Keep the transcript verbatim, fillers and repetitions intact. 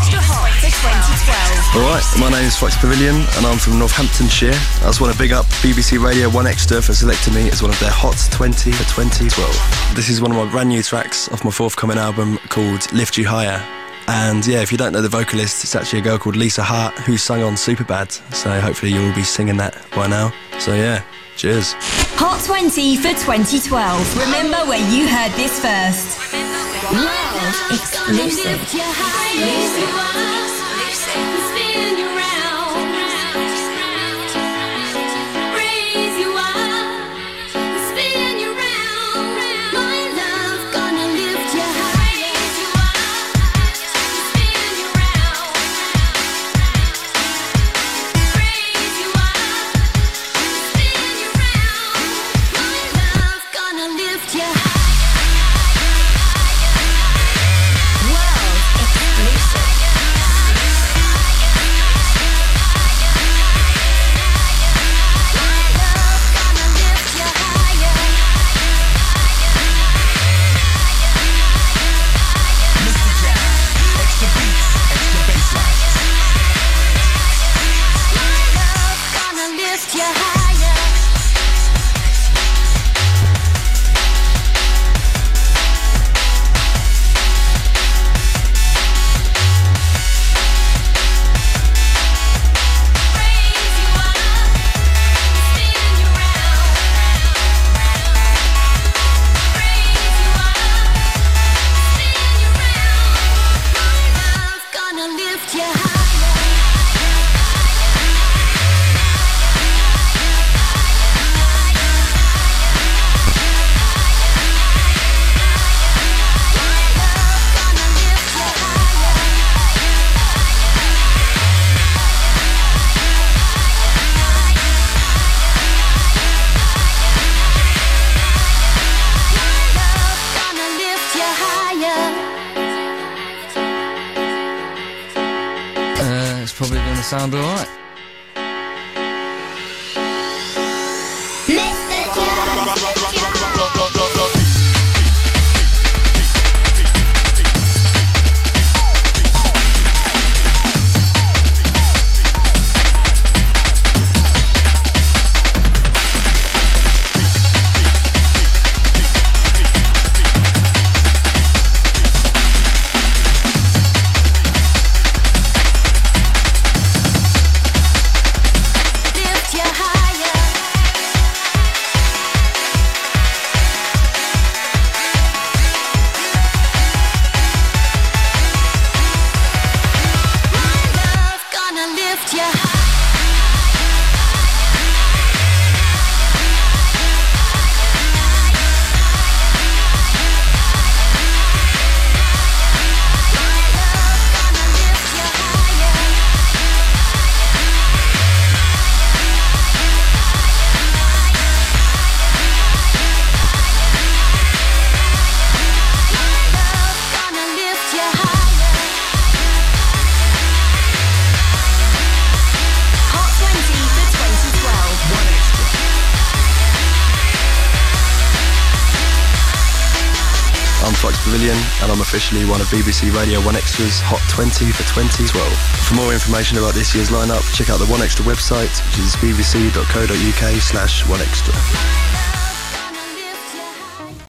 Extra Hot for twenty twelve. Alright, my name is Fox Pavilion and I'm from Northamptonshire. I just want to big up B B C Radio one Extra for selecting me as one of their Hot twenty for twenty twelve. This is one of my brand new tracks off my forthcoming album called Lift You Higher. And yeah, if you don't know the vocalist, it's actually a girl called Lisa Hart who sung on Superbad. So hopefully you'll be singing that by now. So yeah, cheers. Hot twenty for twenty twelve. Remember where you heard this first. World exclusive. Sound alright. And I'm officially one of B B C Radio one Extra's Hot twenty for twenty twelve. For more information about this year's lineup, check out the one Extra website, which is bbc.co.uk slash one Extra.